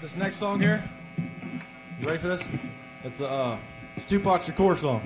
This next song here, you ready for this? It's Tupac Shakur song.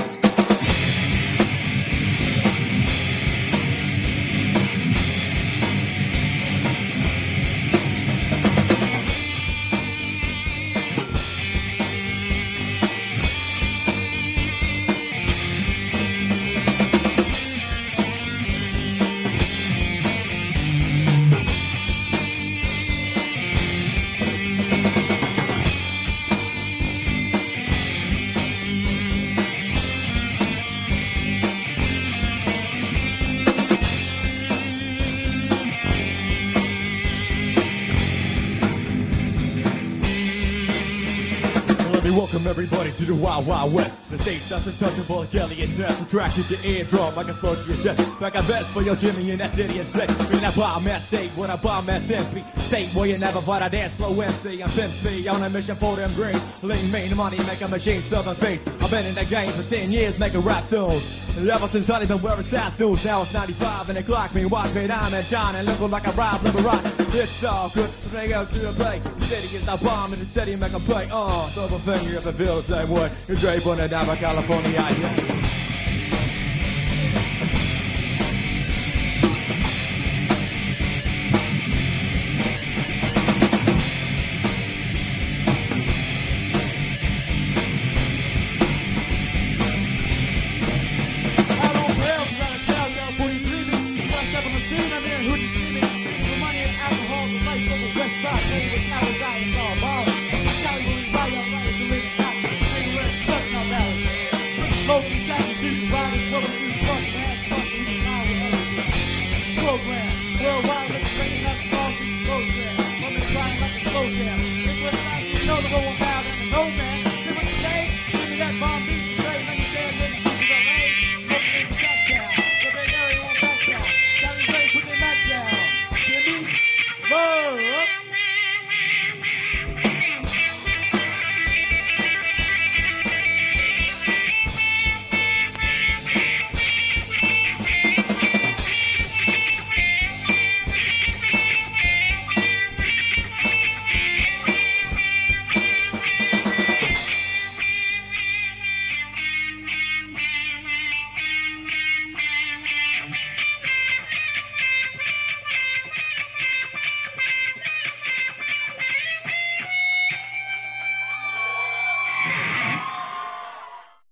Welcome everybody to the Wild Wild West. The stage that's untouchable like Elliot Ness. Attracted to eardrum like a slow to your chest. Back at best for your Jimmy in that city and set. In that bomb ass state, what a bomb ass MP. State where you never fight a dance flow MC. I'm Pimp C on a mission for them greens. Lean mean money, make a machine, southern face. I've been in the game for 10 years making rap tunes. Ever since I've been wearing tattoos. Now it's 95 and they clock me. Watch me, I'm in John and looking like I rob Liberat. It's all good, so they go to the play. The city is the bomb and the city make a play. Throw a finger if it feels the same way. You're Dre on the Napa, California, yeah. Worldwide, let's bring it up, all these programs. Women crying like a slow jam.